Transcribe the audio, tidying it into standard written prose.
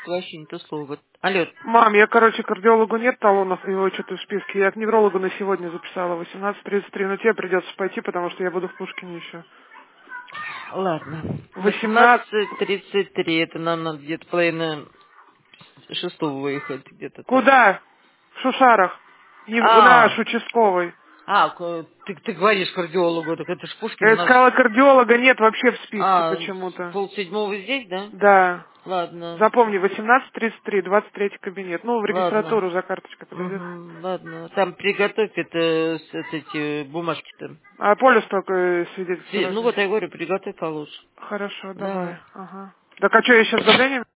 вообще не то слово. Алло. Мам, я, кардиологу нет талонов, его что-то в списке. Я к неврологу на сегодня записала 18:33, но тебе придется пойти, потому что я буду в Пушкине еще. Ладно. 18. 18:33. Это нам надо где-то половина шестого выехать где-то так. Куда? В Шушарах. Наш участковый. Ты говоришь кардиологу, так это ж Пушкин у Я нас. сказала, кардиолога нет вообще в списке почему-то. 6:30 здесь, да? Да. Ладно. Запомни, 18:33, 23 кабинет. Ну, в Ладно. регистратуру за карточкой подойдет. Ладно. Там приготовь это эти бумажки-то. А полюс только свидетельство Ну рождения. вот я говорю, приготовь получше. Хорошо, Давай. давай. Ага. Так а что, я сейчас давление